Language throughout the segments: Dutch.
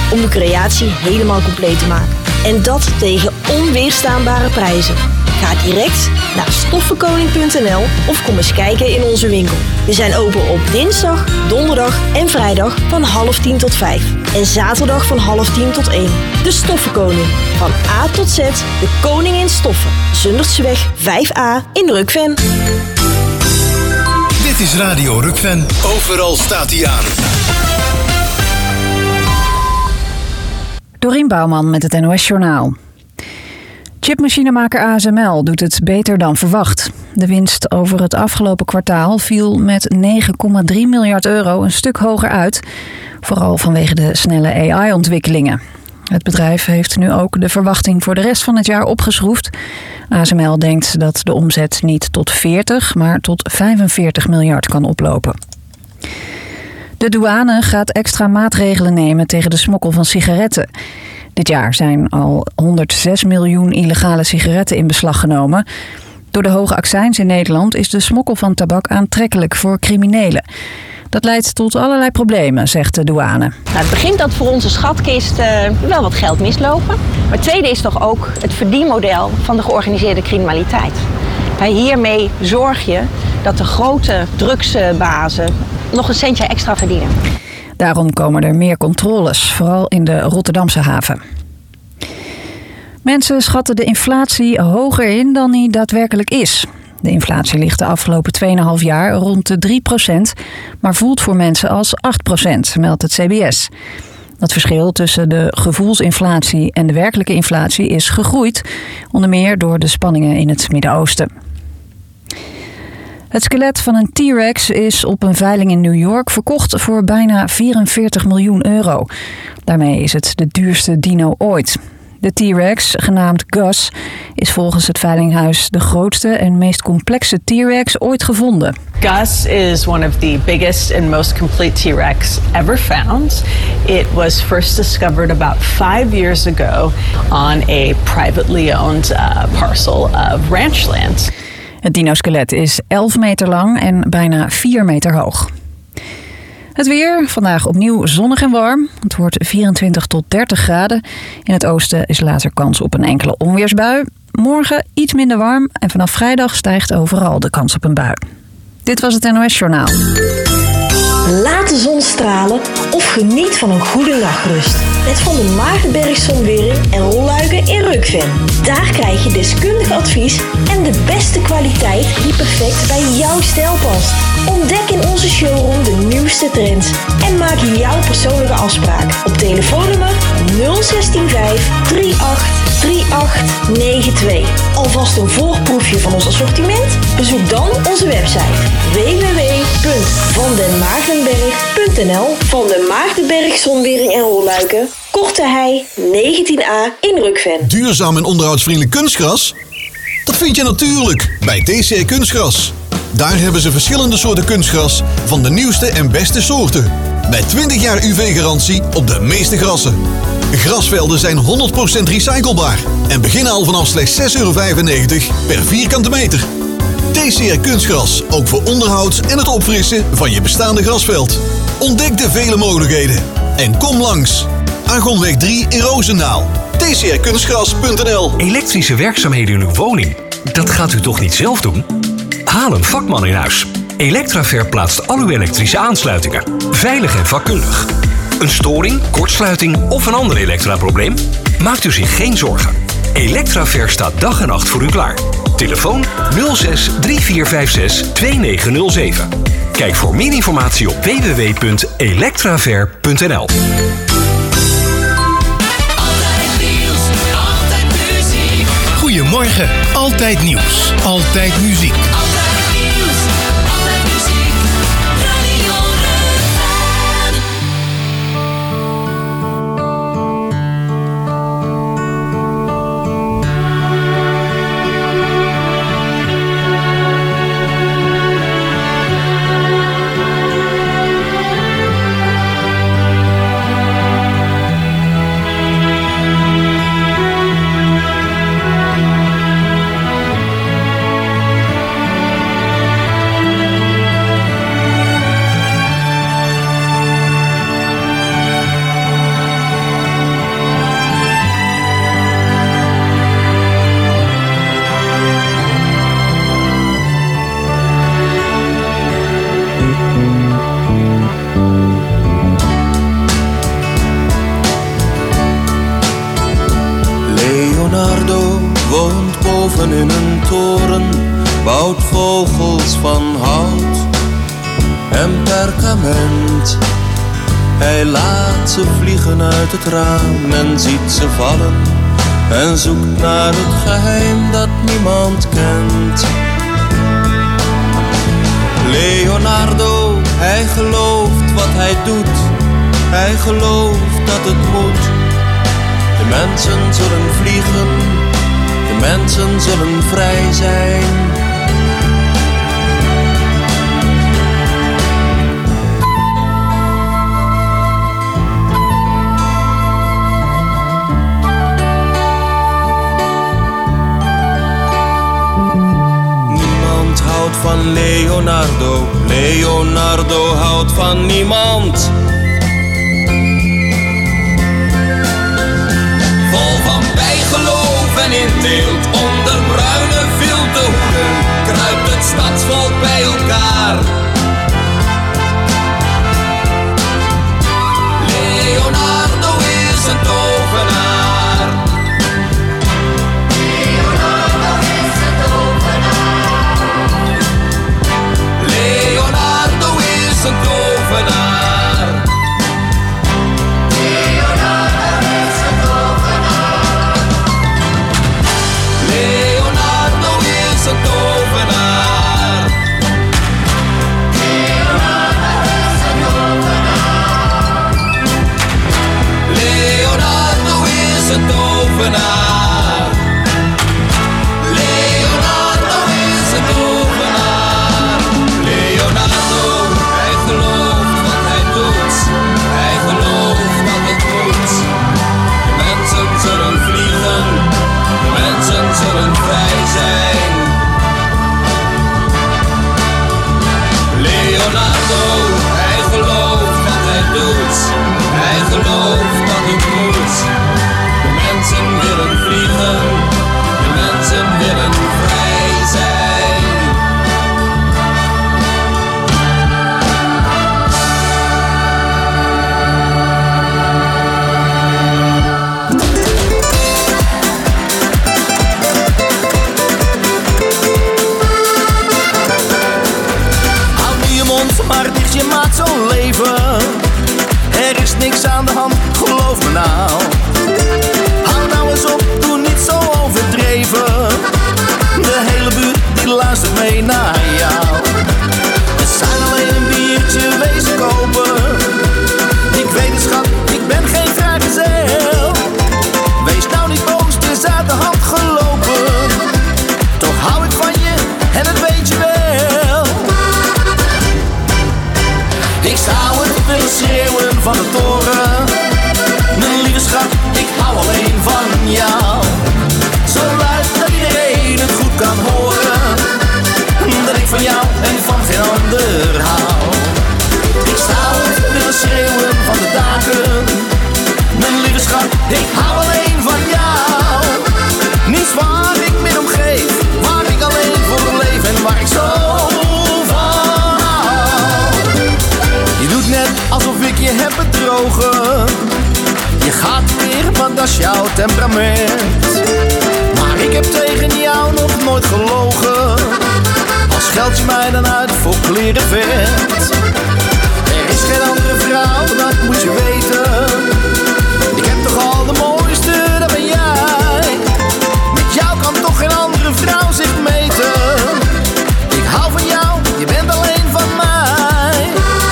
om de creatie helemaal compleet te maken. En dat tegen onweerstaanbare prijzen. Ga direct naar stoffenkoning.nl of kom eens kijken in onze winkel. We zijn open op dinsdag, donderdag en vrijdag van 9:30 tot 5. En zaterdag van 9:30 tot 1. De Stoffenkoning. Van A tot Z, de koning in stoffen. Zundertseweg 5A in Rukven. Dit is Radio Rukven. Overal staat hij aan. Dorien Bouwman met het NOS Journaal. Chipmachinemaker ASML doet het beter dan verwacht. De winst over het afgelopen kwartaal viel met 9,3 miljard euro een stuk hoger uit. Vooral vanwege de snelle AI-ontwikkelingen. Het bedrijf heeft nu ook de verwachting voor de rest van het jaar opgeschroefd. ASML denkt dat de omzet niet tot 40, maar tot 45 miljard kan oplopen. De douane gaat extra maatregelen nemen tegen de smokkel van sigaretten. Dit jaar zijn al 106 miljoen illegale sigaretten in beslag genomen. Door de hoge accijns in Nederland is de smokkel van tabak aantrekkelijk voor criminelen. Dat leidt tot allerlei problemen, zegt de douane. Nou, het begint dat voor onze schatkist wel wat geld mislopen. Maar het tweede is toch ook het verdienmodel van de georganiseerde criminaliteit. Hiermee zorg je dat de grote drugsbazen nog een centje extra verdienen. Daarom komen er meer controles, vooral in de Rotterdamse haven. Mensen schatten de inflatie hoger in dan die daadwerkelijk is. De inflatie ligt de afgelopen 2,5 jaar rond de 3%, maar voelt voor mensen als 8%, meldt het CBS. Dat verschil tussen de gevoelsinflatie en de werkelijke inflatie is gegroeid, onder meer door de spanningen in het Midden-Oosten. Het skelet van een T-Rex is op een veiling in New York verkocht voor bijna 44 miljoen euro. Daarmee is het de duurste dino ooit. De T-Rex, genaamd Gus, is volgens het veilinghuis de grootste en meest complexe T-Rex ooit gevonden. Gus is one of the biggest and most complete T-Rex ever found. It was first discovered about 5 years ago on a privately owned parcel of ranchland. Het dino-skelet is 11 meter lang en bijna 4 meter hoog. Het weer, vandaag opnieuw zonnig en warm. Het wordt 24 tot 30 graden. In het oosten is later kans op een enkele onweersbui. Morgen iets minder warm en vanaf vrijdag stijgt overal de kans op een bui. Dit was het NOS Journaal. Laat de zon stralen of geniet van een goede nachtrust. Met Van der Maartenberg Zonwering en Rolluiken in Rukven. Daar krijg je deskundig advies en de beste kwaliteit die perfect bij jouw stijl past. Ontdek in onze showroom de nieuwste trends en maak jouw persoonlijke afspraak op telefoonnummer 0165 383892. Alvast een voorproefje van ons assortiment? Bezoek dan onze website www.vandenmaartenberg.nl. Van der Maartenberg Zonwering en Rolluiken, Korte Hei 19A in Rukven. Duurzaam en onderhoudsvriendelijk kunstgras? Dat vind je natuurlijk bij TCR Kunstgras. Daar hebben ze verschillende soorten kunstgras van de nieuwste en beste soorten. Met 20 jaar UV-garantie op de meeste grassen. Grasvelden zijn 100% recyclebaar en beginnen al vanaf slechts €6,95 per vierkante meter. TCR Kunstgras, ook voor onderhoud en het opfrissen van je bestaande grasveld. Ontdek de vele mogelijkheden en kom langs. Argonweg 3 in Roosendaal. tcrkunstgras.nl. Elektrische werkzaamheden in uw woning? Dat gaat u toch niet zelf doen? Haal een vakman in huis. Electraver plaatst al uw elektrische aansluitingen. Veilig en vakkundig. Een storing, kortsluiting of een ander elektraprobleem? Maakt u zich geen zorgen. Electraver staat dag en nacht voor u klaar. Telefoon 06 3456 2907. Kijk voor meer informatie op www.electraver.nl. Goedemorgen, altijd nieuws, altijd muziek. boven in een toren bouwt vogels van hout en perkament. Hij laat ze vliegen uit het raam en ziet ze vallen en zoekt naar het geheim dat niemand kent. Leonardo, hij gelooft wat hij doet. Hij gelooft dat het moet. De mensen zullen vliegen, de mensen zullen vrij zijn. Niemand houdt van Leonardo, Leonardo houdt van niemand. En in teelt onder bruine viltenhoeden kruipt het stadsvolk bij elkaar. Leonardo is een tovenaar. Leonardo is een tovenaar. Leonardo is een tovenaar. Leonardo is een tovenaar. Leonardo is een tovenaar. Leonardo is een tovenaar. Leonardo is een tovenaar. Leonardo is een tovenaar. Leonardo, hij gelooft wat hij doet. Hij gelooft dat het moet. De mensen zullen vliegen. De mensen zullen vrij zijn. Leonardo, hij gelooft wat hij doet. Hij gelooft dat het moet. De mensen willen vliegen. De mensen willen vrij zijn. Maar dicht je maat zo'n leven. Er is niks aan de hand, geloof me nou. Hou nou eens op, doe niet zo overdreven. De hele buurt die luistert mee naar jou. We zijn alleen een biertje wezen kopen. Ik weet het schat, ik ben geen vrijgezel. Wees nou niet boos, het is uit de hand gelopen. Toch hou ik van je en dat weet je wel. Ik zou het willen schreeuwen van de toren. Mijn lieve schat, ik hou alleen van jou. Zo luid dat iedereen het goed kan horen. Dat ik van jou en van geen ander hou. Ik zou het willen schreeuwen van de daken. Mijn lieve schat, ik hou alleen van jou. Niets waar ik meer om geef. Waar ik alleen voor leef en waar ik zo van hou. Je doet net alsof ik je heb bedrogen. Je gaat weer, want dat is jouw temperament. Maar ik heb tegen jou nog nooit gelogen. Al scheld je mij dan uit voor kleren vet. Er is geen andere vrouw, dat moet je weten. Ik heb toch al de mooiste, dat ben jij. Met jou kan toch geen andere vrouw zich meten. Ik hou van jou, je bent alleen van mij.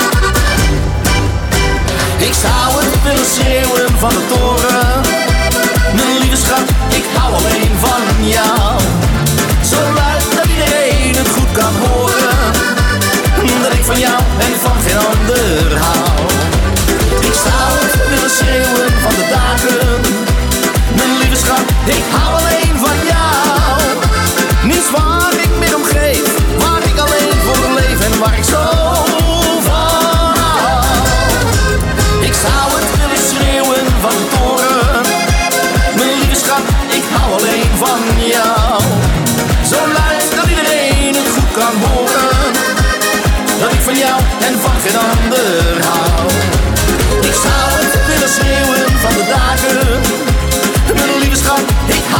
Ik zou het willen schreeuwen van de toren. Mijn lieve schat, ik hou alleen van jou. Zo luid dat iedereen het goed kan horen. Dat ik van jou en van geen ander hou. Ik zou het willen schreeuwen van de daken. Mijn lieve schat, ik hou alleen van jou. Niets waar ik meer om geef. Waar ik alleen voor leef en waar ik zo van hou. Ik zou het willen schreeuwen van de toren. Mijn lieve schat, ik hou alleen van jou. Zo luid dat iedereen het goed kan horen. Dat ik van jou en van geen ander hou. Ik zou het willen schreeuwen van de daken. Mijn lieve schat, ik hou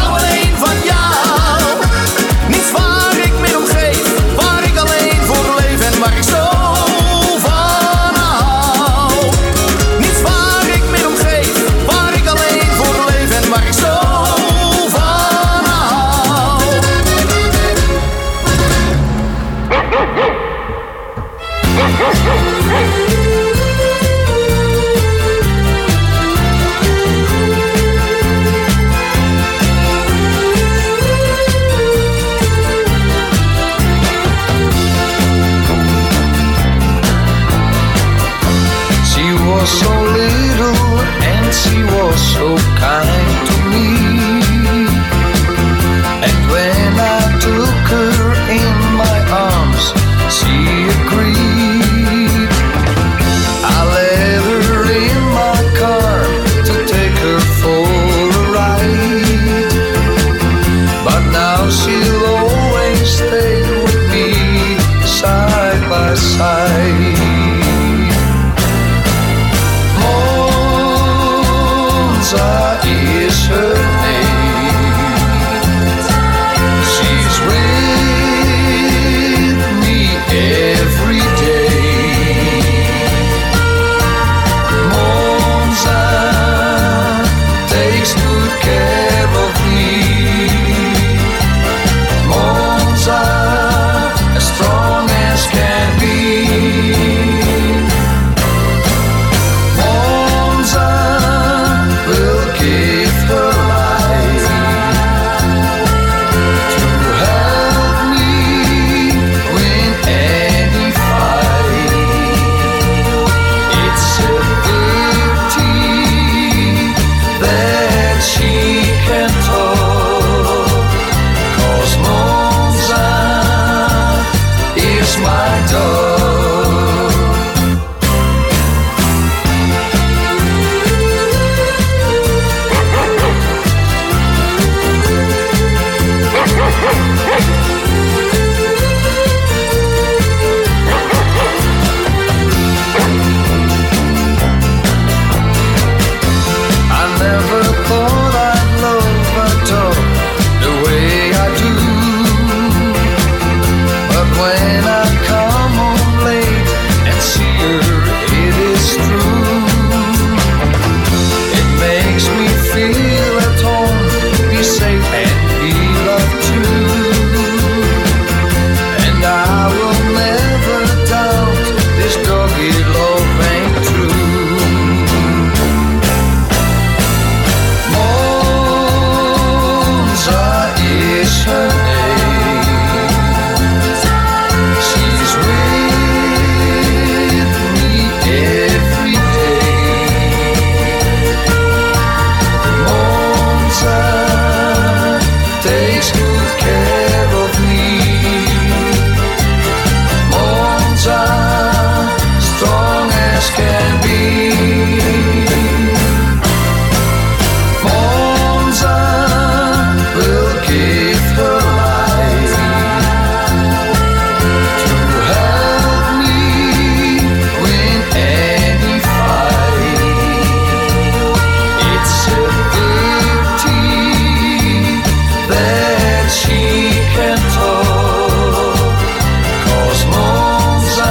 so kind to me. And when I took her in my arms, she agreed. I let her in my car to take her for a ride, but now she'll always stay with me side by side. Monza is her name. She's with me every day. Monza takes good care of me. Monza, as strong as can be. Monza will give her life to help me win any fight. It's a pity that she can talk, 'cause Monza is my dog. I never thought I'd love a dog the way I do, but when I come home late and see her, it is true. It makes me feel at home, be safe and be loved too. And I will never doubt this doggy love ain't true. Monza is her name. She's with me every day. Monza takes good care of me. Monza, strong as can be. Monza will give her life to help me win any fight. It's a pity that she can talk, 'cause Monza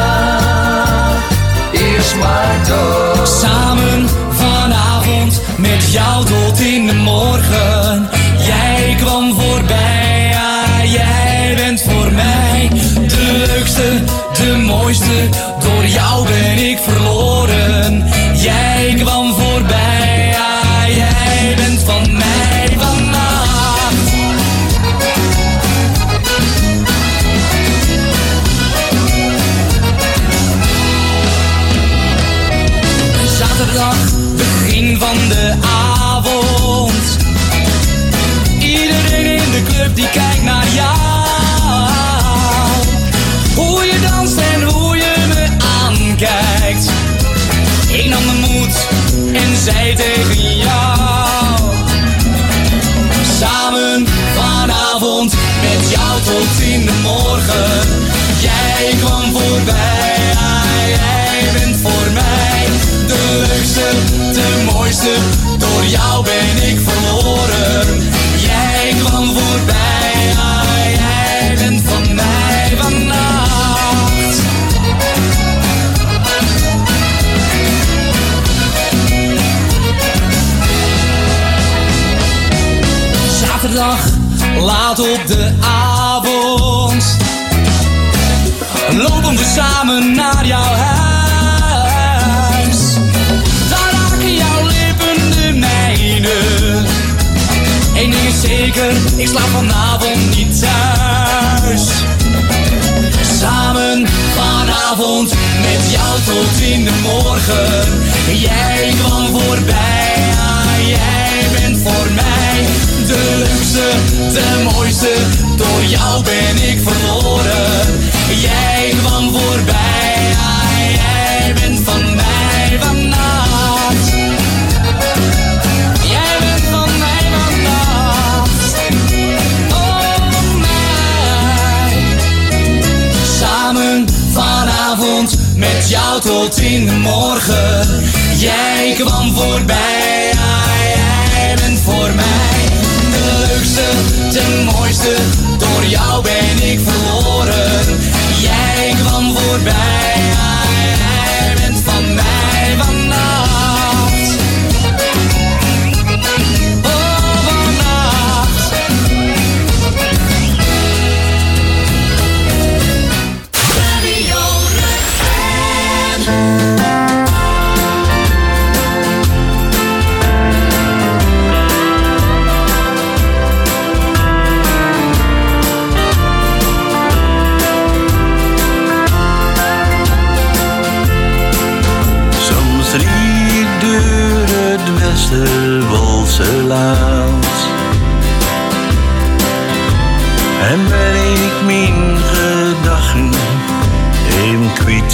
is my dog. Samen vanavond met jou tot in de morgen. Jij kwam voorbij, ja, jij bent voor mij de leukste, de mooiste. Door jou ben ik verloren. Jij kwam voorbij, ja, jij bent van mij vannacht. Zaterdag, begin van de avond. Iedereen in de club die kijkt naar jou. Hoe je danst en hoe je me aankijkt. Ik nam de moed en zei tegen jou. Samen vanavond met jou tot in de morgen. Jij kwam voorbij, ja, jij bent voor mij de leukste, de mooiste. Door jou ben ik verloren. Jij kwam voorbij, ja, jij bent van mij vannacht. Zaterdag, laat op de avond. Lopen we samen naar jouw huis. Daar raken jouw lippen de mijne. Eén ding is zeker, ik slaap vanavond niet thuis. Samen vanavond met jou tot in de morgen. Jij kwam voorbij, ja, jij leukste, door jou ben ik verloren. Jij kwam voorbij, jij bent van mij vannacht. Jij bent van mij vannacht. Oh mij. Samen vanavond met jou tot in de morgen. Jij kwam voorbij, jij bent voor mij de leukste, de mooiste. Door jou ben ik verloren. Jij kwam voorbij, jij bent van mij vannacht. Oh, vannacht. Radio Westerwolse laat. En ben ik mijn gedachten even kwijt.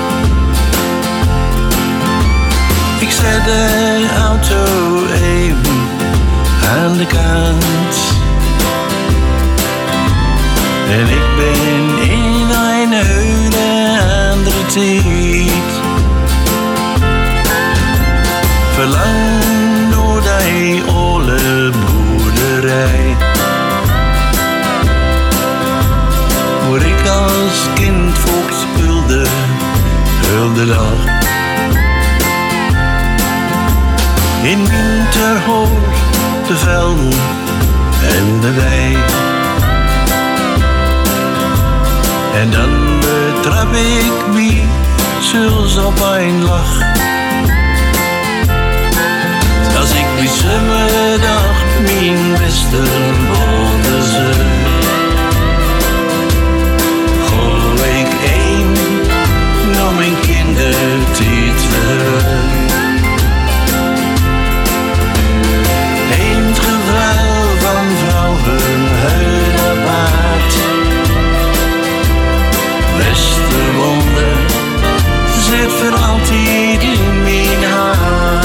Ik zet de auto even aan de kant. En ik ben in een hele andere tijd. Verlang door die oude boerderij, waar ik als kind volk speelde, heel de dag. In winter hoor de velden en de wei. En dan betrap ik wie zelfs op een lach. Als ik bij zomerdag mijn Westerwolde zeur, gooi ik een naar mijn kindertijd terug. Een gevuil van vrouwen heel apart. Westerwolde zit voor altijd in mijn hart.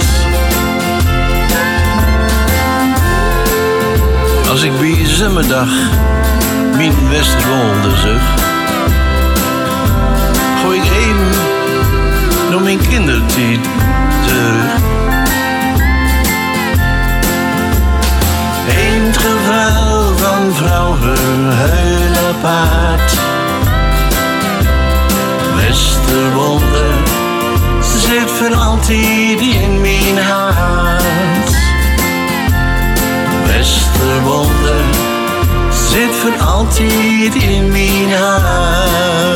Als ik bij zomerdag mijn Westerwolde zug, gooi ik even naar mijn kindertijd terug. Een gevuil van vrouwen heel apart. Westerwolde zit voor altijd in mijn hart. Westerwolde zit voor altijd in mijn hart.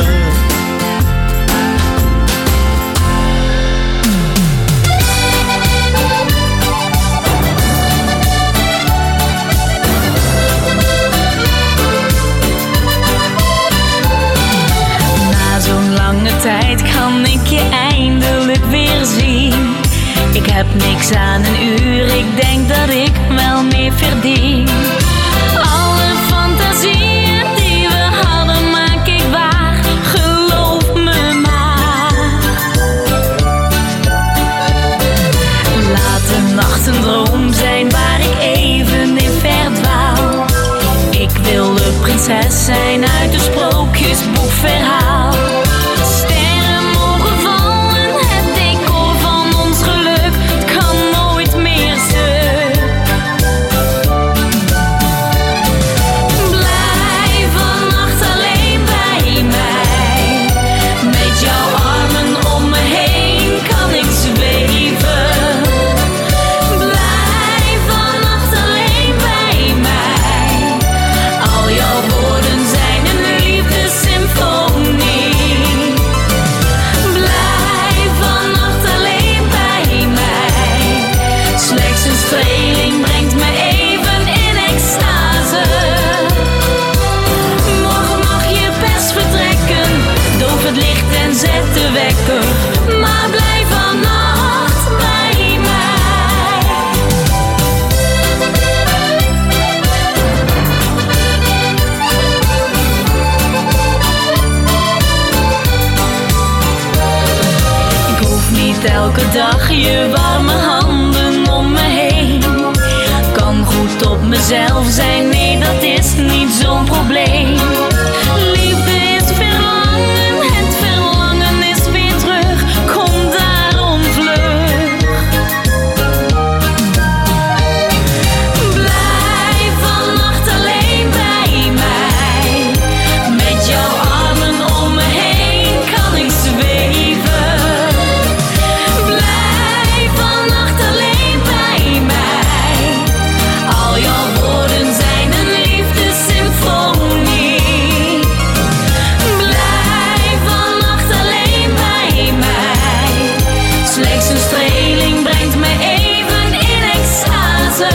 Na zo'n lange tijd kan ik je eindelijk weer zien. Ik heb niks aan een uur, ik denk dat ik wel meer verdien. Alle fantasieën die we hadden maak ik waar, geloof me maar. Laat de nacht een droom zijn waar ik even in verdwaal. Ik wil de prinses zijn uit een sprookjesboekverhaal. Al jouw woorden zijn een elke dag je warme handen om me heen. Kan goed op mezelf zijn, nee dat is niet zo'n probleem. Liefde is verlangen, het verlangen is weer terug. Kom daarom vlug. Blijf vannacht alleen bij mij. Met jouw armen om me heen kan ik zweven. Blijf vannacht alleen bij mij. Al jouw woorden zijn een liefdessymfonie. Blijf vannacht alleen bij mij. Slechts een streling brengt me even in extase.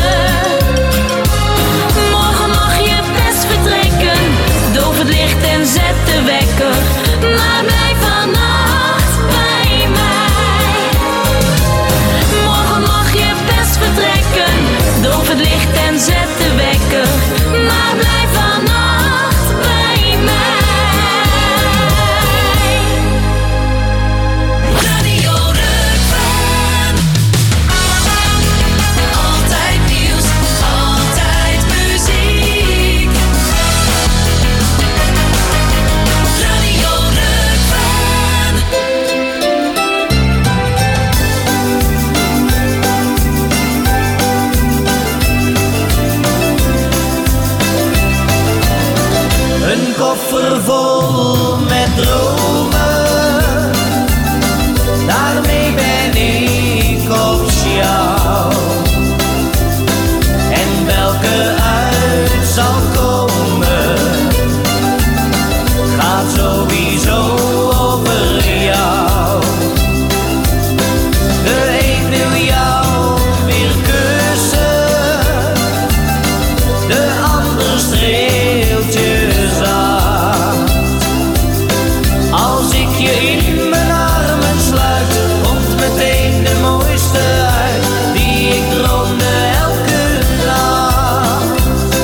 Morgen mag je best vertrekken. Doof het licht en zet de wekker. Maar blijf vannacht bij mij. Morgen mag je best vertrekken. Doof het licht en zet de wekker. Maar blijf vannacht bij mij. Radio Rukven. Altijd nieuws, altijd muziek. Radio Rukven. Een koffer vol met dromen, daarmee ben ik op jou. En welke uit zal komen, gaat sowieso over jou. De een wil jou weer kussen, de ander streelt je zacht. Als ik je in mijn armen sluit, komt meteen de mooiste uit, die ik droomde elke nacht.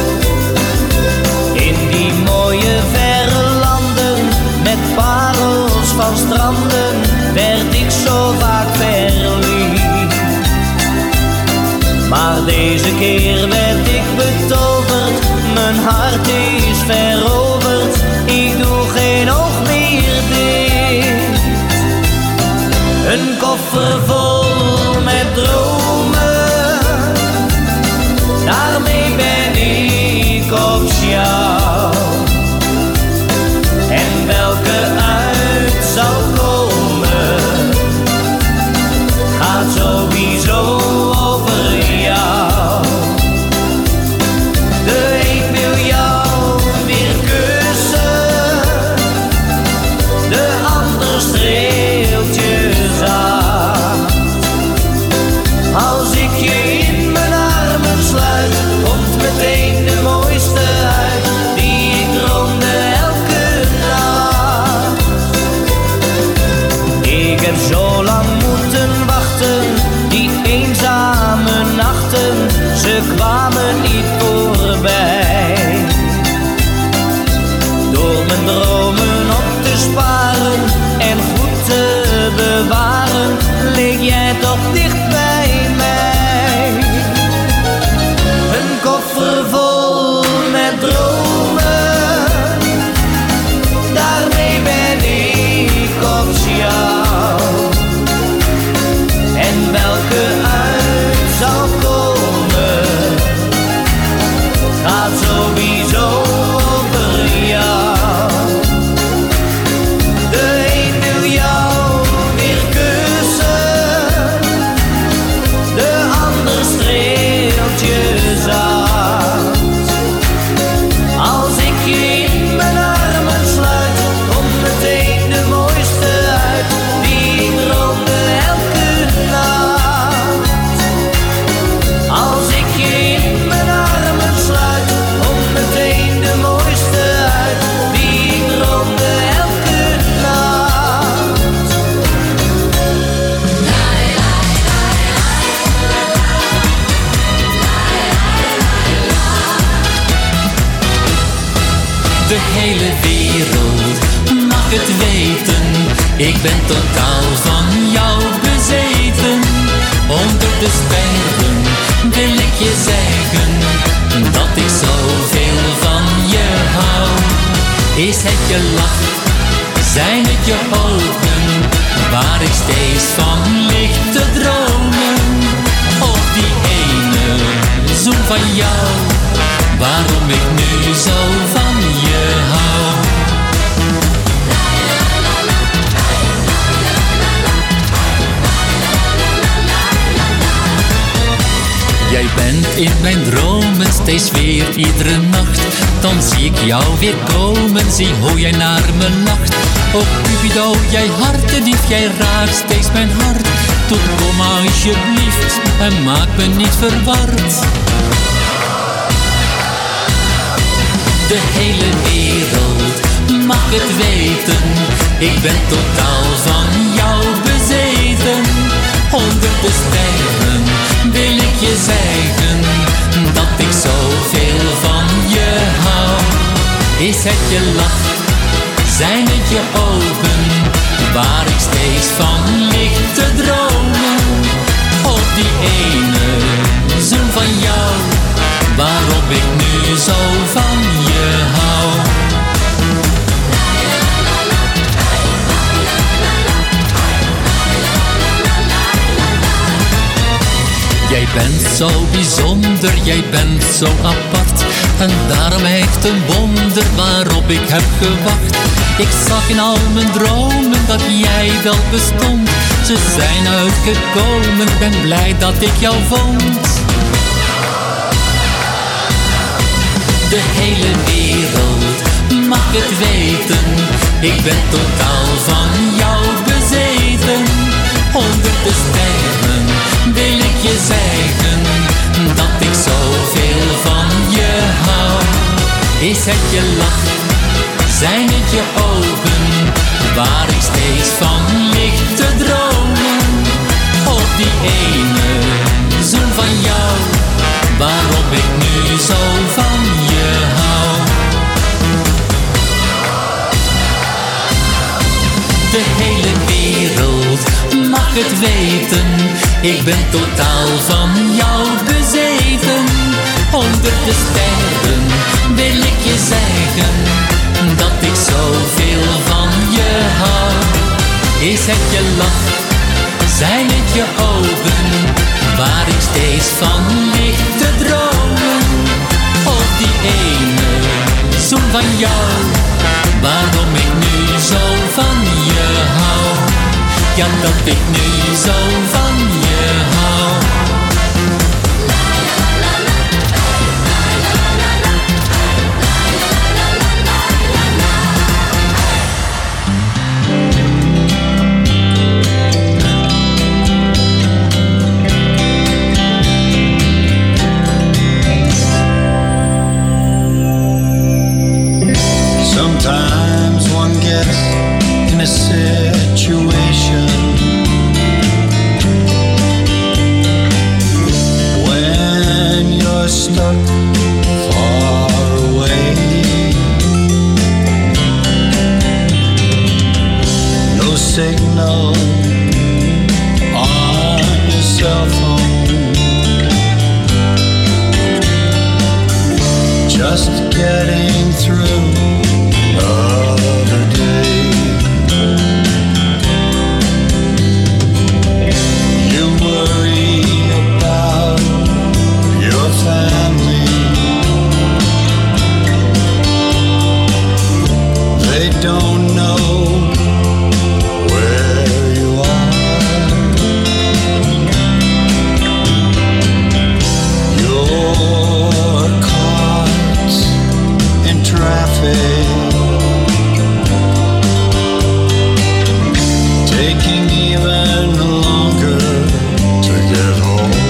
In die mooie verre landen, met parels van stranden, werd ik zo vaak verliefd. Maar deze keer werd ik betoverd, mijn hart is veroverd, ik doe geen oog meer dicht. Een koffer vol met dromen, daarmee ben ik op jou. En welke uit zal komen, gaat sowieso over jou. De een wil jou weer kussen, de ander streelt je zacht. Als ik je in mijn armen sluit, komt meteen de mooiste uit, die ik droomde elke nacht. Ik heb zo lang moeten wachten, die eenzame nachten, ze kwamen niet voorbij. Door mijn dromen op te sparen en goed te bewaren, leek jij toch dicht bij mij. Een koffer vol met dromen, daarmee ben ik op jou. En welke uit zal komen, gaat sowieso over jou. De een wil jou weer kussen, de ander streelt je zacht. Als ik je in mijn armen sluit, komt meteen de mooiste uit, die ik droomde elke nacht. Als ik je in mijn armen sluit, komt meteen de mooiste uit, die ik droomde elke nacht. De hele wereld mag het weten, ik ben totaal van jou bezeten. Onder de sterren wil ik je zeggen dat ik zoveel van je hou. Is het je lach, zijn het je ogen, waar ik steeds van lig te dromen? Of die ene zoen van jou, waarom ik nu zo van je hou? Jij bent in mijn dromen steeds weer iedere nacht. Dan zie ik jou weer komen, zie hoe jij naar me lacht. Oh Cupido, jij hartedief, jij raakt steeds mijn hart. Toe kom alsjeblieft en maak me niet verward. De hele wereld mag het weten, ik ben totaal van jou bezeten. Onder de sterren wil ik je zeggen dat ik zoveel van je hou. Is het je lach, zijn het je ogen, waar ik steeds van lig te dromen? Of die ene zoen van jou, waarom ik nu zo van je hou? Jij bent zo bijzonder, jij bent zo apart. En daarom echt een wonder waarop ik heb gewacht. Ik zag in al mijn dromen dat jij wel bestond. Ze zijn uitgekomen, ben blij dat ik jou vond. De hele wereld mag het weten, ik ben totaal van jou bezeten. Onder de sterren wil ik je zeggen dat ik zoveel van je hou. Is het je lach, zijn het je ogen, waar ik steeds van lig te dromen? Of die ene zoen van jou, waarom ik nu zo van je hou? De hele wereld mag het weten, ik ben totaal van jou bezeten. Onder de sterren wil ik je zeggen dat ik zoveel van je hou. Is het je lach, zijn het je ogen, waar ik steeds van lig te dromen? Of die ene zoen van jou, waarom ik nu zo van je hou? Ja, dat ik nu zo van je hou. Sometimes one gets in a situation when you're stuck far away. No signal on your cell phone, just getting through another day. You worry about your family, they don't know where you are. You're caught in traffic, taking even longer to get home.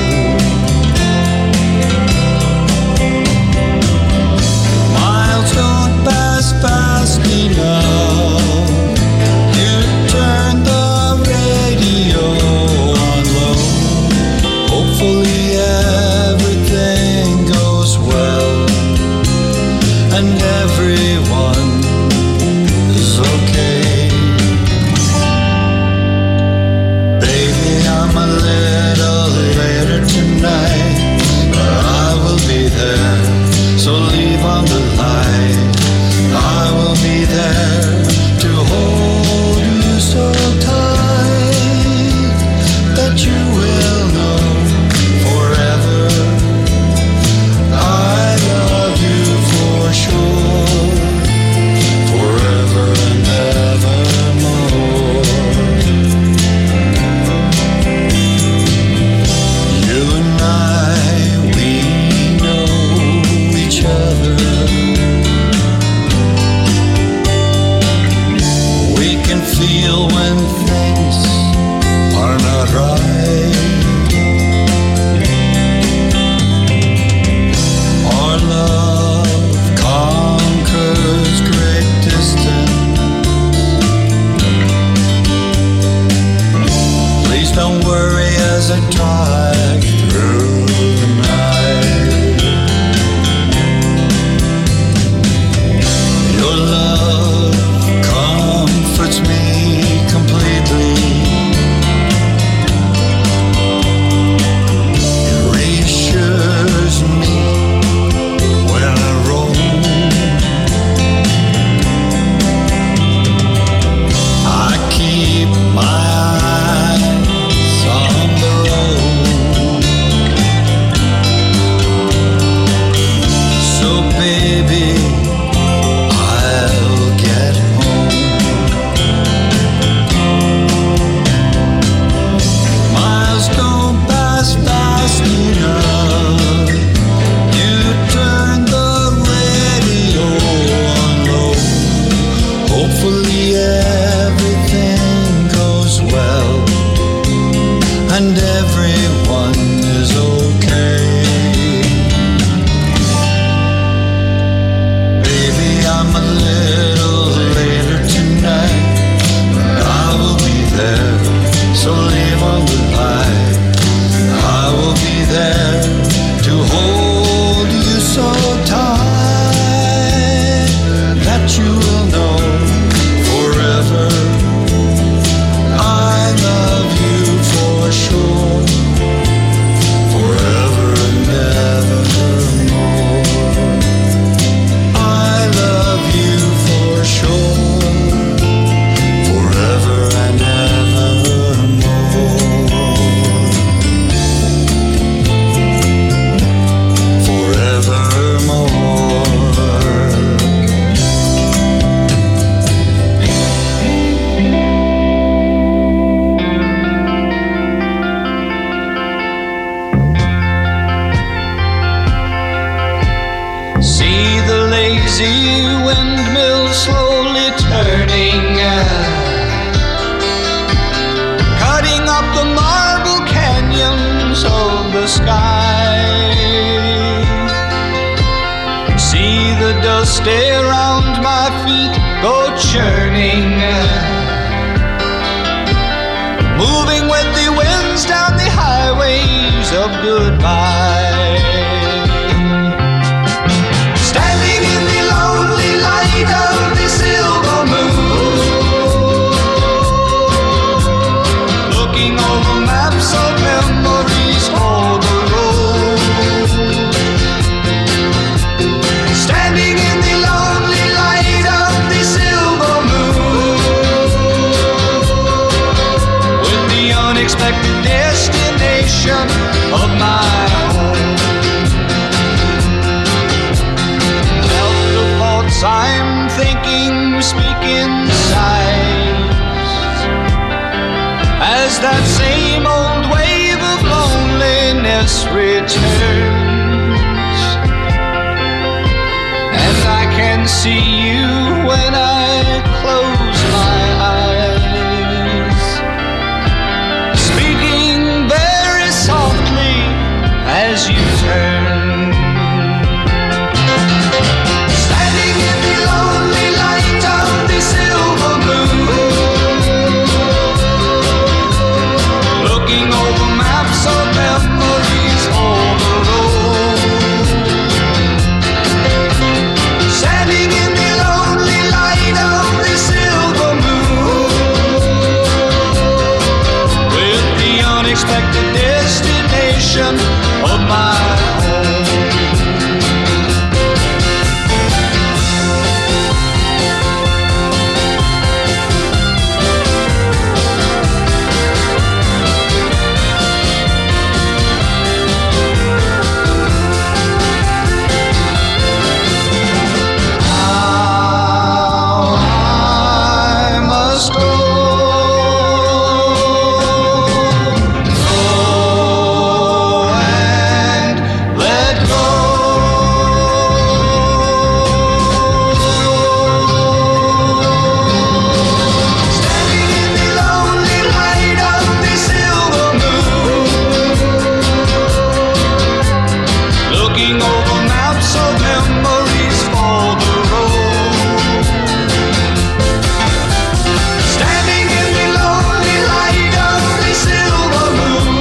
Miles don't pass fast enough. busy windmill slowly turning, cutting up the marble canyons of the sky. See the dust around my feet go churning, moving with the winds down the highways of goodbye. Standing in the lonely light of the silver moon, looking over maps of memories for the road. Standing in the lonely light of the silver moon, with the unexpected destination of my home. Felt the thoughts I'm thinking speak inside, as that same old wave of loneliness returns, and I can see you when I close my eyes, speaking very softly as you turn. Standing in the lonely light of the silver moon, looking over maps of memories for the road. Standing in the lonely light of the silver moon, with the unexpected destination of my home. I must go and let go. Standing in the lonely light of the silver moon, looking over maps of memories for the road. Standing in the lonely light of the silver moon,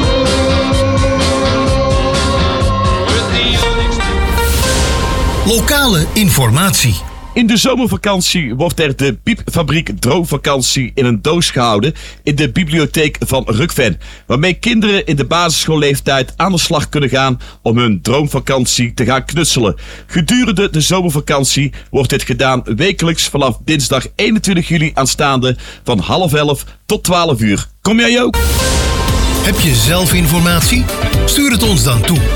with the unexpected. Lokale informatie. In de zomervakantie wordt er de Piepfabriek Droomvakantie in een doos gehouden in de bibliotheek van Rukven, waarmee kinderen in de basisschoolleeftijd aan de slag kunnen gaan om hun droomvakantie te gaan knutselen. Gedurende de zomervakantie wordt dit gedaan wekelijks vanaf dinsdag 21 juli aanstaande van 10:30 tot 12 uur. Kom jij ook? Heb je zelf informatie? Stuur het ons dan toe.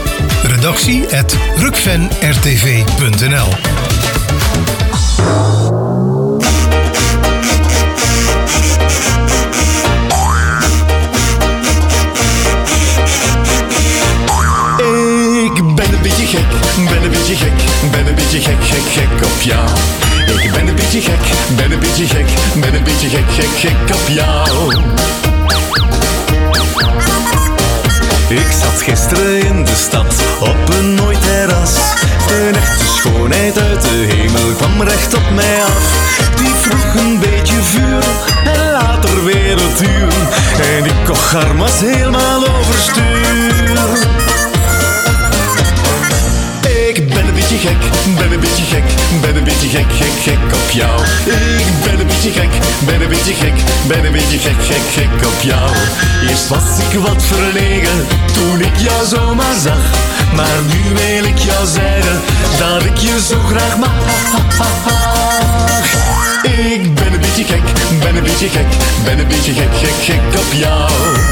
Redactie@rukvenrtv.nl. Ik ben een beetje gek, ben een beetje gek, ben een beetje gek, gek, gek op jou. Ik ben een beetje gek, ben een beetje gek, ben een beetje gek, gek, gek op jou. Ik zat gisteren in de stad op een mooi terras. Een echte schoonheid uit de hemel kwam recht op mij af. Die vroeg een beetje vuur en later weer het uur. En ik kocht haar mas helemaal overstuur. Ik ben een beetje gek, ben een beetje gek, ben een beetje gek, gek, gek op jou. Ik ben een beetje gek, ben een beetje gek, ben een beetje gek, gek, gek op jou. Eerst was ik wat verlegen toen ik jou zomaar zag. Maar nu wil ik jou zeggen dat ik je zo graag mag. Ik ben een beetje gek, ben een beetje gek, ben een beetje gek, gek, gek op jou.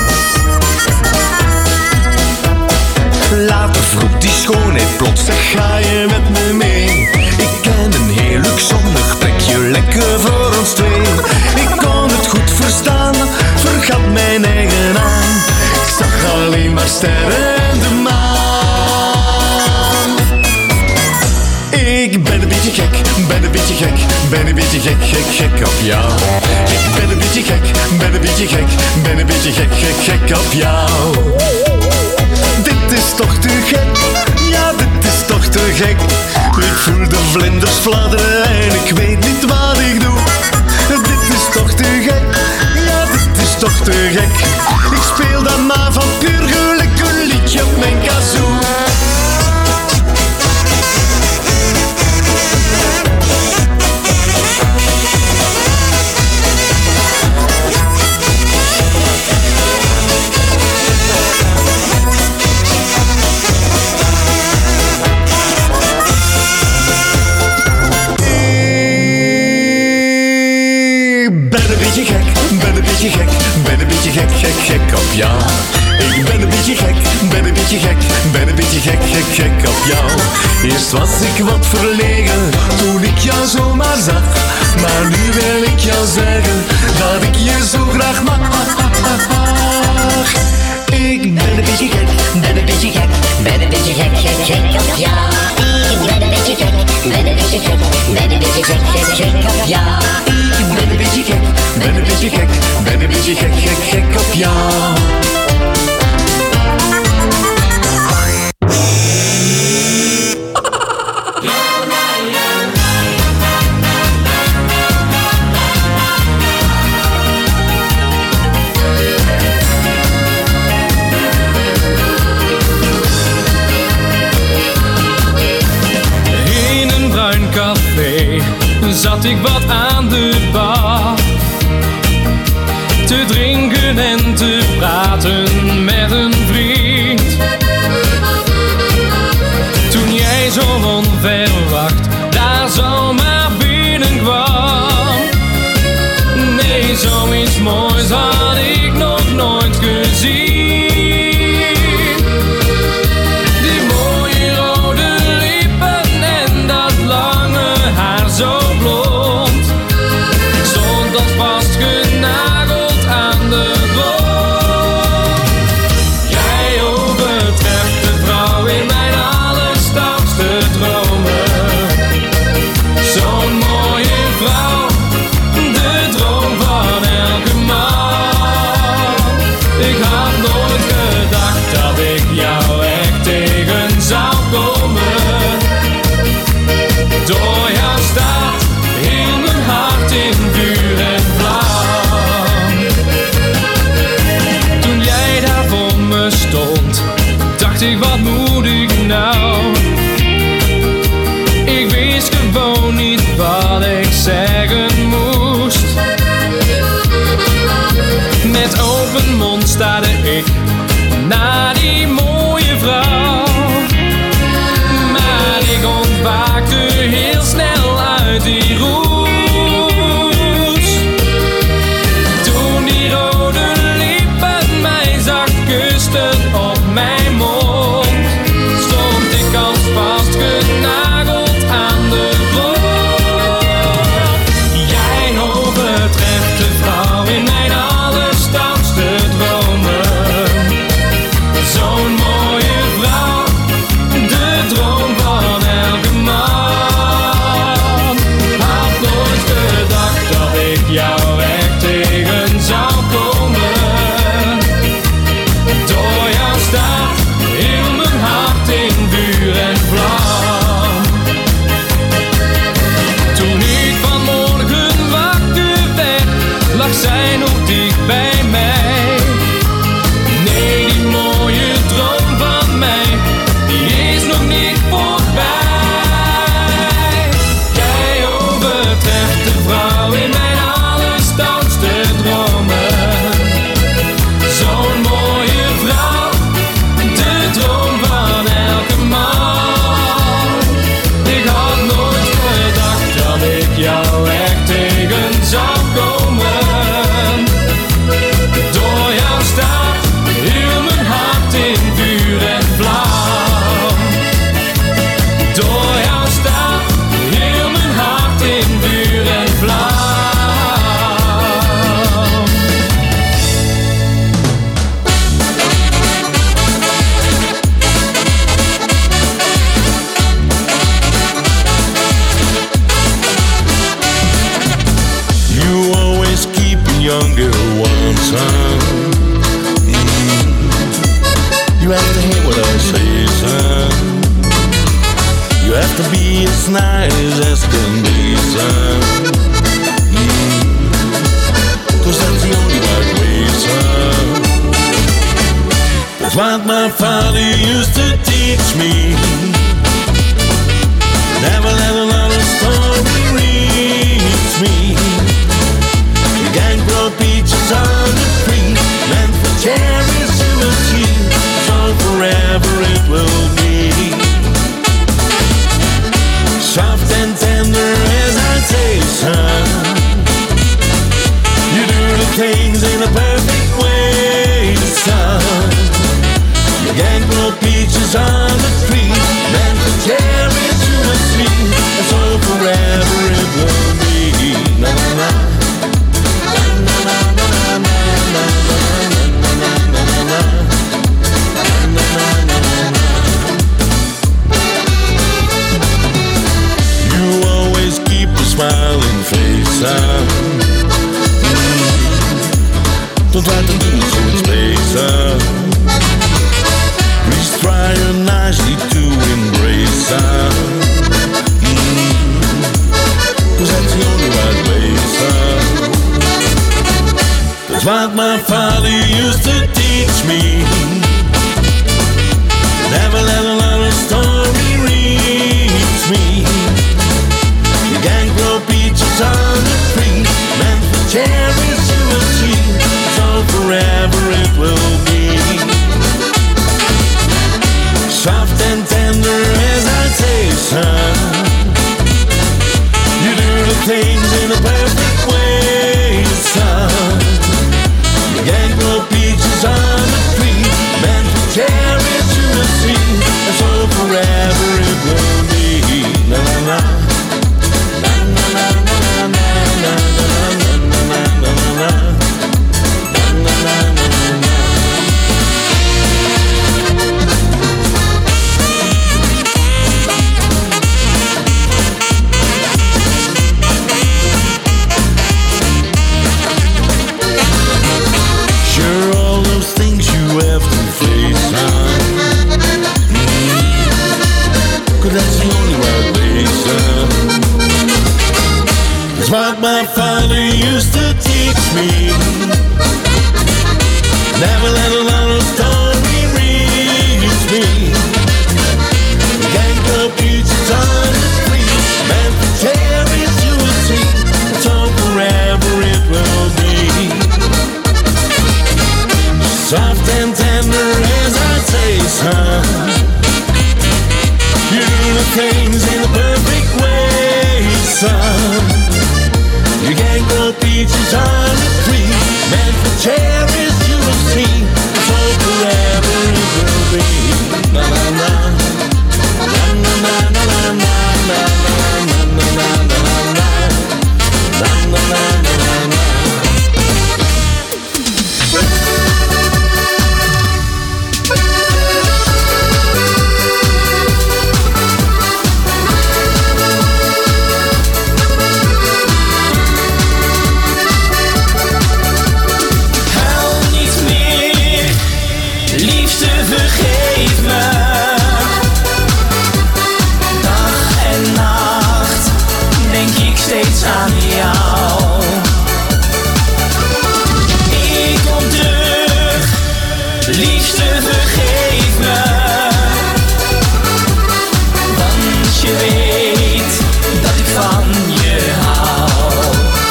Later vroeg die schoonheid plots, zeg ga je met me mee? Ik ken een heel luxondig plekje, lekker voor ons twee. Ik kon het goed verstaan, vergat mijn eigen naam. Ik zag alleen maar sterren en de maan. Ik ben een beetje gek, een beetje gek, gek, gek op jou. Ik ben een beetje gek, ben een beetje gek, ben een beetje gek, gek, gek op jou. Dit is toch te gek, ja dit is toch te gek. Ik voel de vlinders fladderen en ik weet niet wat ik doe. Dit is toch te gek, ja dit is toch te gek. Ik speel dan maar van puur geluk een liedje op mijn kazoo. Gek, gek, gek op jou. Ik ben een beetje gek, ben een beetje gek, ben een beetje gek, gek, gek op jou. Eerst was ik wat verlegen toen ik jou zomaar zag, maar nu wil ik jou zeggen dat ik je zo graag mag. Ik ben een beetje gek, ben een beetje gek, ben een beetje gek, gek, gek op jou. Ik ben een beetje gek, ben een beetje gek, ben een beetje gek, gek, gek op jou. Ik ben een beetje gek, ben een beetje gek, ben een beetje gek, gek, gek op jou. Zat ik wat aan de bar te drinken en te praten met een vriend. Toen jij zo onverwacht daar zomaar binnenkwam. Nee, zoiets moois had ik nog nooit gezien. Die mooie rode lippen en dat lange haar zo blond, stond als vastgenageld aan de grond. Jij overtreft de vrouw in mijn allerstoutste dromen. Zo'n mooie vrouw, de droom van elke man. Ik had nooit gedacht dat ik jou echt tegen zou komen. Door jou staat heel mijn hart in vuur en vlam. Toen jij daar voor me stond, dacht ik wat moet ik nou? Ik wist gewoon niet wat ik zeggen moest. Met open mond staarde ik naar die mooie vrouw. Maar ik ontwaakte heel snel uit die roes. Toen die rode lippen mij zacht kusten op mijn mond, stond ik als vastgenageld aan de grond. Jij overtreft de vrouw in mijn allerstoutste dromen. to be as nice as can be, son. 'Cause that's the only right way, son. That's what my father used to teach me. Never let another story reach me. You can't grow peaches on the tree, meant for cherries you will see, so forever it will be. Soft and tender as I say, son. You do the things in a perfect way, son. You can't grow peaches on the tree, meant for cherries you will see, and so forever it will be. Na na na. You always keep a smiling face, son. Don't try to do so much space, son. Please try nicely to embrace, son. 'Cause that's the only right way, son. That's what my father used to teach me. Never let another story reach me. You can't grow peaches on the tree, meant for cherries you will see, so forever it will be. Soft and tender as I say, son. You do the things in a perfect way, son. You can't grow peaches on the tree, meant for cherries you will see, and so forever it will be. Na na na. Na na na na na na na na na na na. Na na na na. Sure, all those things you have to face, son. 'Cause that's the only right way, son. That's what my father used to teach me. Never let another story reach me. You can't grow peaches on the tree, meant for cherries you will see, so forever it will be. Soft and tender as I say, son. You do the things in a perfect way, son. You can't grow peaches on the tree, meant for cherries you will see, so forever it will be. Na na na. Na na na na na na na na na na na na na na na. Vergeef me, dag en nacht denk ik steeds aan jou. Ik kom terug, liefste vergeef me, want je weet dat ik van je hou.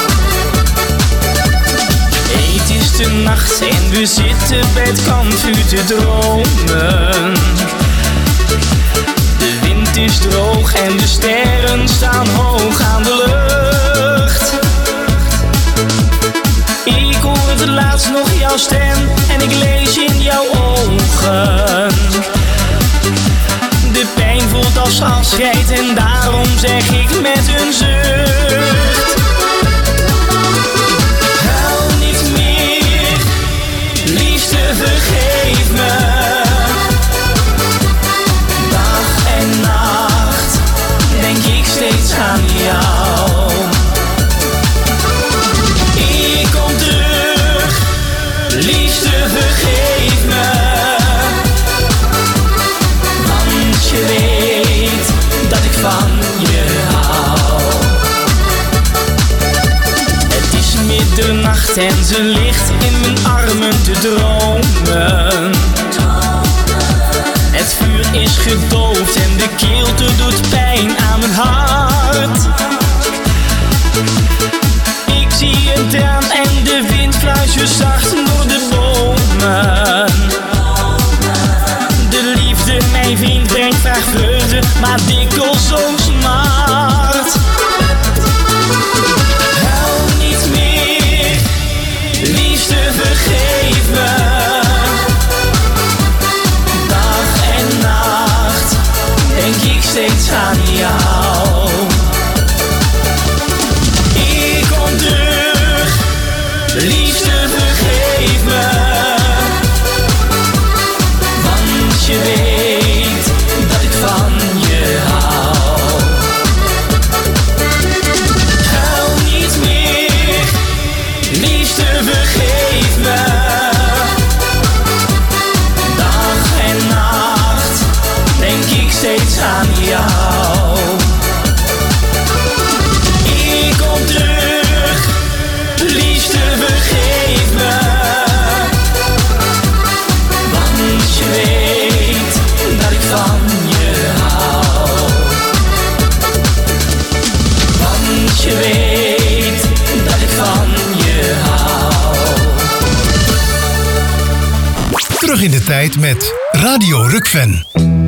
Het is de nacht en we zitten bij het kampvuur te dromen. De wind is droog en de sterren staan hoog aan de lucht. Ik hoor het laatst nog jouw stem en ik lees in jouw ogen. De pijn voelt als afscheid en daarom zeg ik met een zucht: huil niet meer, liefste vergeef me. Dag en nacht denk ik steeds aan jou. Ik kom terug, liefste vergeef me, want je weet dat ik van en ze ligt in mijn armen te dromen. Het vuur is gedoofd en de kilte doet pijn aan mijn hart. Ik zie een traan en de wind fluistert zacht door de bomen. De liefde, mijn vriend, brengt vaak vreugde, maar dikwijls ook smart. Huil niet meer, liefste, vergeef me. Dag en nacht denk ik steeds aan jou. Ik kom terug, liefste, vergeef me. Want je weet dat ik van je hou. Huil niet meer, liefste, vergeef me. Dag en nacht denk ik steeds aan jou. Ik kom terug, liefste, vergeef me. Want je weet dat ik van je hou. Want je weet dat ik van je hou. Terug in de tijd met Radio Rukven.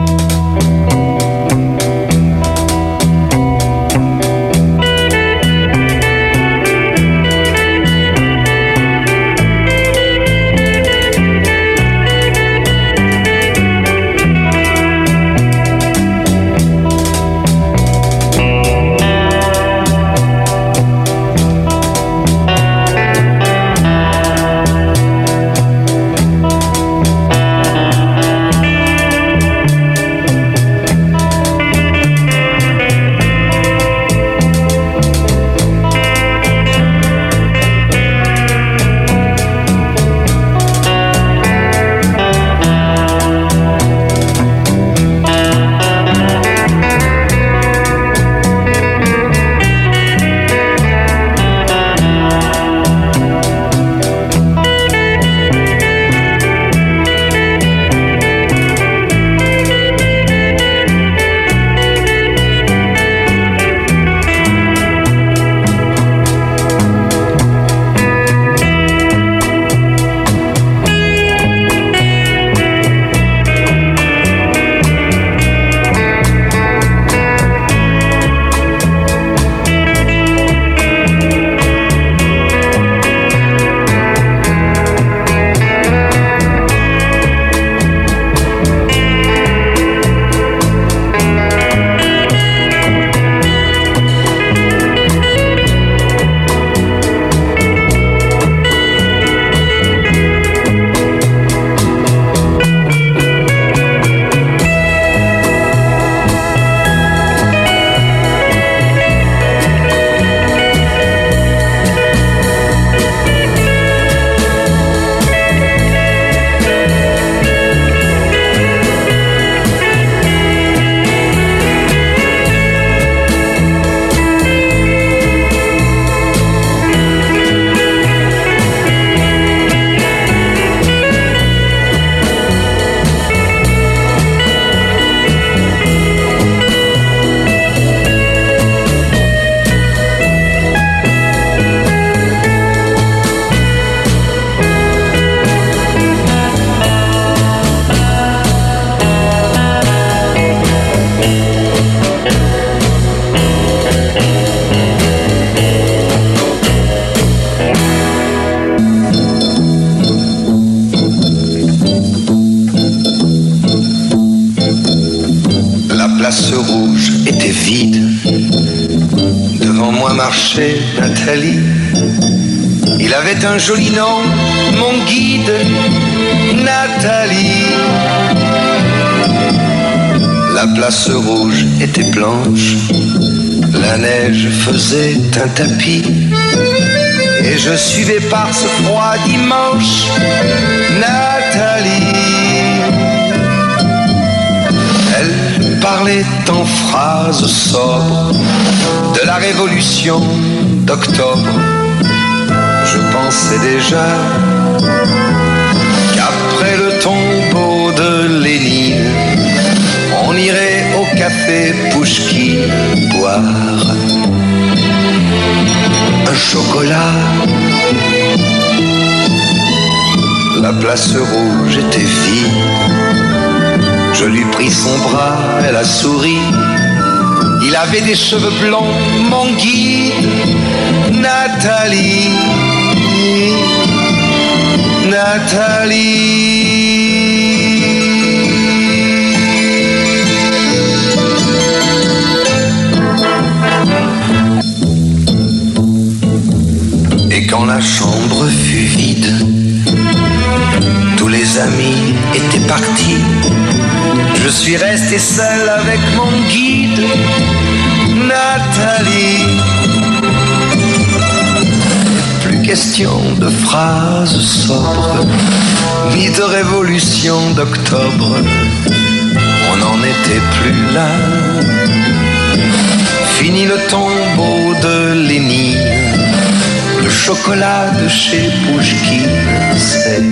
place rouge était vide. Devant moi marchait Nathalie. Il avait un joli nom, mon guide, Nathalie. La place rouge était blanche, la neige faisait un tapis. Et je suivais par ce froid dimanche Nathalie. Elle parlait en phrases sobres de la révolution d'octobre. Je pensais pensais déjà qu'après le tombeau de Lénine, on irait au café Pouchkine boire un chocolat. La place rouge était vide. Je lui pris son bras, elle a souri. Il avait des cheveux blonds, mon guide. Nathalie, Nathalie. Et quand la chambre fut vide, tous les amis étaient partis. Je suis resté seul avec mon guide, Nathalie. Plus question de phrases sobres, ni de révolution d'octobre. On n'en était plus là. Fini le tombeau de Lénine. Le chocolat de chez Pouchkine, c'est...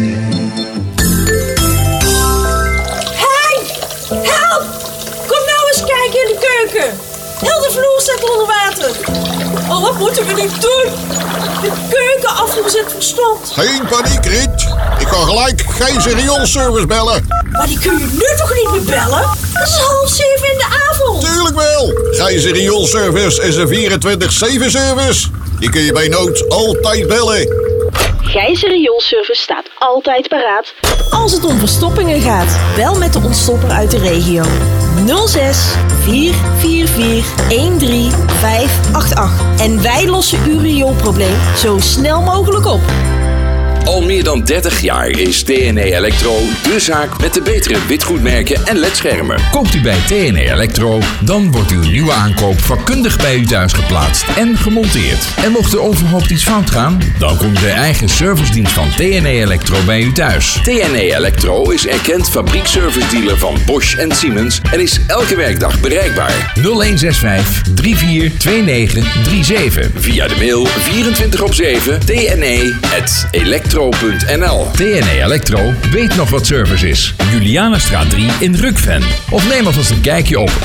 Hey! Help! Kom nou eens kijken in de keuken. Heel de vloer staat onder water. Oh, wat moeten we nu doen? De keukenafvoer zit verstomd. Geen paniek, Riet. Ik kan gelijk geen rioolservice bellen. Maar die kun je nu toch niet meer bellen? Het is 6:30 in de avond. Tuurlijk wel. Geen rioolservice is een 24/7 service. Die kun je bij nood altijd bellen. Gijs Rioolservice staat altijd paraat als het om verstoppingen gaat. Bel met de ontstopper uit de regio. 06 444 13588. En wij lossen uw rioolprobleem zo snel mogelijk op. Al meer dan 30 jaar is TNE Elektro de zaak met de betere witgoedmerken en ledschermen. Koopt u bij TNE Elektro, dan wordt uw nieuwe aankoop vakkundig bij u thuis geplaatst en gemonteerd. En mocht er onverhoopt iets fout gaan, dan komt de eigen servicedienst van TNE Elektro bij u thuis. TNE Elektro is erkend fabriekservice-dealer van Bosch en Siemens en is elke werkdag bereikbaar. 0165 342937. Via de mail 24/7 tne@elektro.nl. TNE Elektro weet nog wat service is. Julianastraat 3 in Rukven. Of neem alvast een kijkje op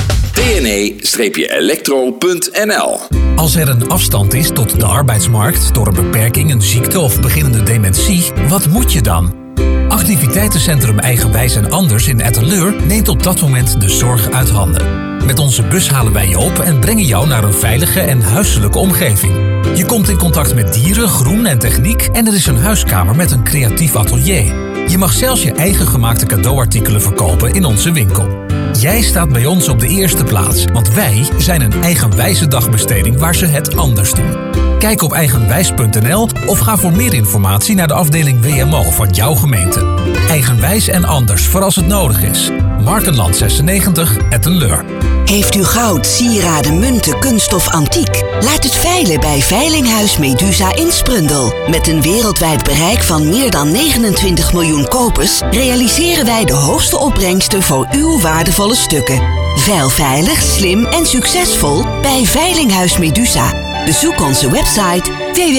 tne-elektro.nl. Als er een afstand is tot de arbeidsmarkt door een beperking, een ziekte of beginnende dementie, wat moet je dan? Activiteitencentrum Eigenwijs en Anders in Etteleur neemt op dat moment de zorg uit handen. Met onze bus halen wij je op en brengen jou naar een veilige en huiselijke omgeving. Je komt in contact met dieren, groen en techniek en er is een huiskamer met een creatief atelier. Je mag zelfs je eigen gemaakte cadeauartikelen verkopen in onze winkel. Jij staat bij ons op de eerste plaats, want wij zijn een eigenwijze dagbesteding waar ze het anders doen. Kijk op eigenwijs.nl of ga voor meer informatie naar de afdeling WMO van jouw gemeente. Eigenwijs en Anders voor als het nodig is. Markenland 96, Etteleur. Heeft u goud, sieraden, munten, kunststof, antiek? Laat het veilen bij Veilinghuis Medusa in Sprundel. Met een wereldwijd bereik van meer dan 29 miljoen kopers realiseren wij de hoogste opbrengsten voor uw waardevolle stukken. Veil veilig, slim en succesvol bij Veilinghuis Medusa. Bezoek onze website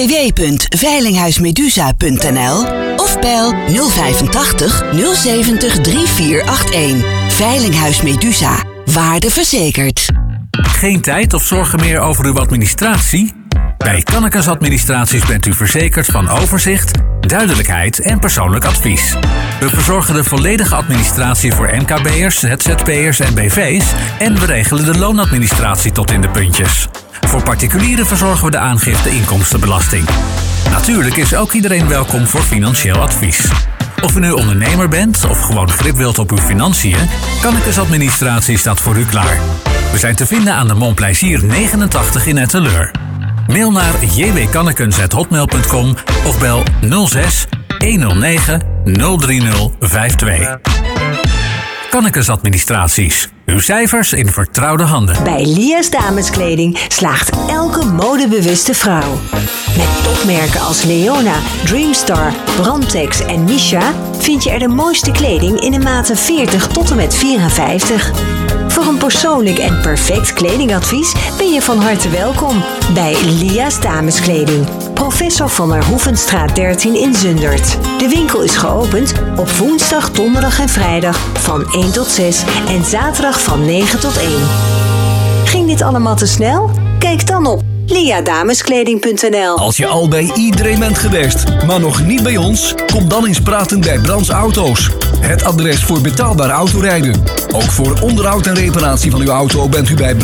www.veilinghuismedusa.nl of bel 085 070 3481. Veilinghuis Medusa. Waarde verzekerd. Geen tijd of zorgen meer over uw administratie? Bij Kannekes Administraties bent u verzekerd van overzicht, duidelijkheid en persoonlijk advies. We verzorgen de volledige administratie voor MKB'ers, ZZP'ers en BV's en we regelen de loonadministratie tot in de puntjes. Voor particulieren verzorgen we de aangifte inkomstenbelasting. Natuurlijk is ook iedereen welkom voor financieel advies. Of u nu ondernemer bent of gewoon grip wilt op uw financiën, Kannekes Administratie staat voor u klaar. We zijn te vinden aan de Montplaisir 89 in Etteleur. Mail naar jwkannekens@hotmail.com of bel 06 109 03052. Kannekes Administraties. Uw cijfers in vertrouwde handen. Bij Lia's Dameskleding slaagt elke modebewuste vrouw. Met topmerken als Leona, Dreamstar, Brandtex en Misha vind je er de mooiste kleding in de maten 40 tot en met 54. Voor een persoonlijk en perfect kledingadvies ben je van harte welkom bij Lia's Dameskleding. Professor van der Hoevenstraat 13 in Zundert. De winkel is geopend op woensdag, donderdag en vrijdag van 1 tot 6 en zaterdag van 9 tot 1. Ging dit allemaal te snel? Kijk dan op liadameskleding.nl. Als je al bij iedereen bent geweest, maar nog niet bij ons, kom dan eens praten bij Brands Auto's. Het adres voor betaalbaar autorijden. Ook voor onderhoud en reparatie van uw auto bent u bij Brands